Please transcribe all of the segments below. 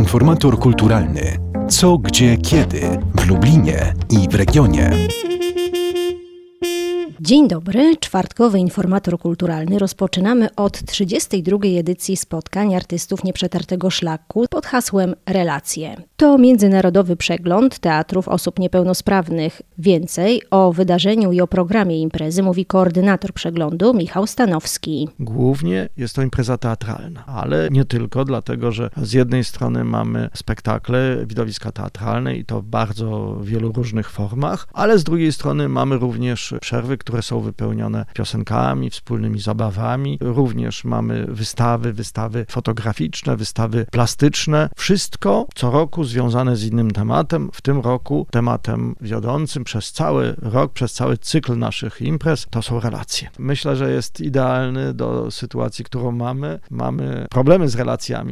Informator kulturalny. Co, gdzie, kiedy w Lublinie i w regionie. Dzień dobry, czwartkowy informator kulturalny. Rozpoczynamy od 32. edycji spotkań artystów Nieprzetartego Szlaku pod hasłem Relacje. To międzynarodowy przegląd teatrów osób niepełnosprawnych. Więcej o wydarzeniu i o programie imprezy mówi koordynator przeglądu Michał Stanowski. Głównie jest to impreza teatralna, ale nie tylko, dlatego że z jednej strony mamy spektakle, widowiska teatralne i to w bardzo wielu różnych formach, ale z drugiej strony mamy również przerwy, które są wypełnione piosenkami, wspólnymi zabawami. Również mamy wystawy fotograficzne, wystawy plastyczne. Wszystko co roku związane z innym tematem. W tym roku tematem wiodącym przez cały rok, przez cały cykl naszych imprez to są relacje. Myślę, że jest idealny do sytuacji, którą mamy. Mamy problemy z relacjami.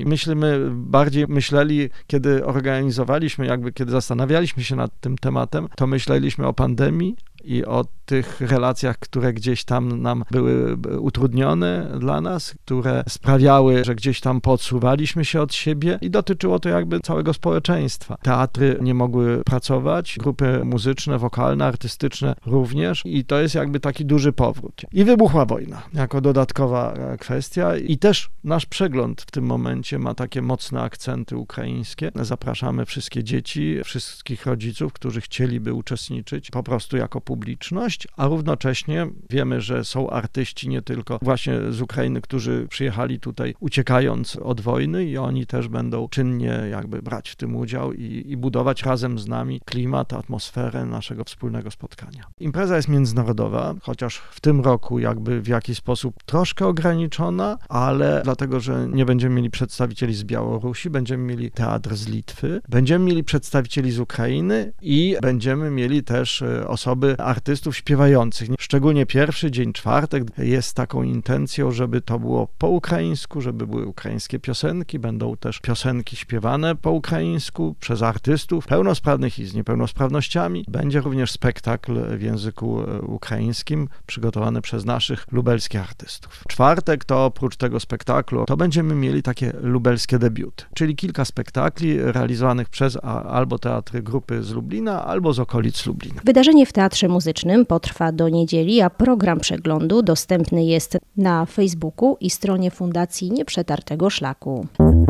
Myśleli, kiedy organizowaliśmy, kiedy zastanawialiśmy się nad tym tematem, to myśleliśmy o pandemii i o tych relacjach, które gdzieś tam nam były utrudnione dla nas, które sprawiały, że gdzieś tam podsuwaliśmy się od siebie i dotyczyło to całego społeczeństwa. Teatry nie mogły pracować, grupy muzyczne, wokalne, artystyczne również i to jest taki duży powrót. I wybuchła wojna jako dodatkowa kwestia i też nasz przegląd w tym momencie ma takie mocne akcenty ukraińskie. Zapraszamy wszystkie dzieci, wszystkich rodziców, którzy chcieliby uczestniczyć po prostu jako publiczność, a równocześnie wiemy, że są artyści nie tylko właśnie z Ukrainy, którzy przyjechali tutaj uciekając od wojny i oni też będą czynnie brać w tym udział i budować razem z nami klimat, atmosferę naszego wspólnego spotkania. Impreza jest międzynarodowa, chociaż w tym roku w jakiś sposób troszkę ograniczona, ale dlatego, że nie będziemy mieli przedstawicieli z Białorusi, będziemy mieli teatr z Litwy, będziemy mieli przedstawicieli z Ukrainy i będziemy mieli też osoby artystów śpiewających. Szczególnie pierwszy dzień, czwartek, jest taką intencją, żeby to było po ukraińsku, żeby były ukraińskie piosenki, będą też piosenki śpiewane po ukraińsku przez artystów pełnosprawnych i z niepełnosprawnościami. Będzie również spektakl w języku ukraińskim przygotowany przez naszych lubelskich artystów. W czwartek to oprócz tego spektaklu to będziemy mieli takie lubelskie debiuty, czyli kilka spektakli realizowanych przez albo teatry grupy z Lublina, albo z okolic Lublina. Wydarzenie w Teatrze Muzycznym potrwa do niedzieli, a program przeglądu dostępny jest na Facebooku i stronie Fundacji Nieprzetartego Szlaku.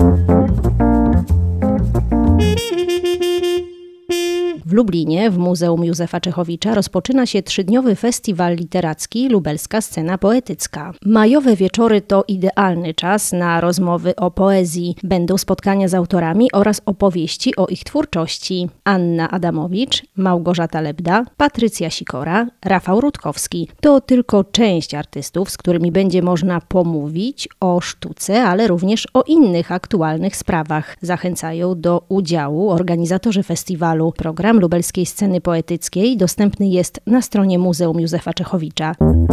W Lublinie, w Muzeum Józefa Czechowicza rozpoczyna się 3-dniowy festiwal literacki Lubelska Scena Poetycka. Majowe wieczory to idealny czas na rozmowy o poezji. Będą spotkania z autorami oraz opowieści o ich twórczości. Anna Adamowicz, Małgorzata Lebda, Patrycja Sikora, Rafał Rutkowski. To tylko część artystów, z którymi będzie można pomówić o sztuce, ale również o innych aktualnych sprawach. Zachęcają do udziału organizatorzy festiwalu. Program Lubelskiej Sceny Poetyckiej dostępny jest na stronie Muzeum Józefa Czechowicza.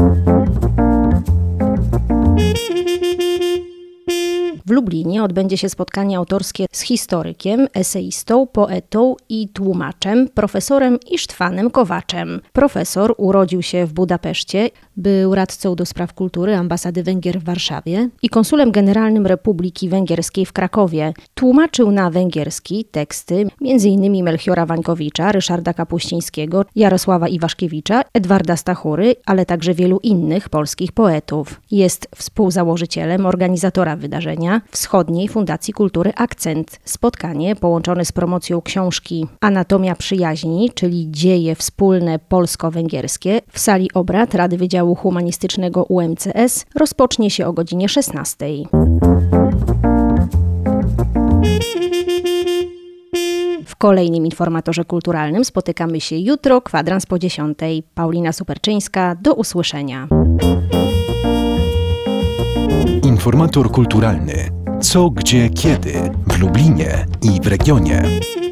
W Lublinie odbędzie się spotkanie autorskie z historykiem, eseistą, poetą i tłumaczem, profesorem Isztwanem Kowaczem. Profesor urodził się w Budapeszcie, był radcą do spraw kultury Ambasady Węgier w Warszawie i konsulem generalnym Republiki Węgierskiej w Krakowie. Tłumaczył na węgierski teksty m.in. Melchiora Wańkowicza, Ryszarda Kapuścińskiego, Jarosława Iwaszkiewicza, Edwarda Stachury, ale także wielu innych polskich poetów. Jest współzałożycielem, organizatora wydarzenia Wschodniej Fundacji Kultury Akcent. Spotkanie połączone z promocją książki Anatomia Przyjaźni, czyli dzieje wspólne polsko-węgierskie w sali obrad Rady Wydziału Humanistycznego UMCS rozpocznie się o godzinie 16. W kolejnym informatorze kulturalnym spotykamy się jutro, kwadrans po 10. Paulina Superczyńska, do usłyszenia. Informator kulturalny. Co, gdzie, kiedy w Lublinie i w regionie.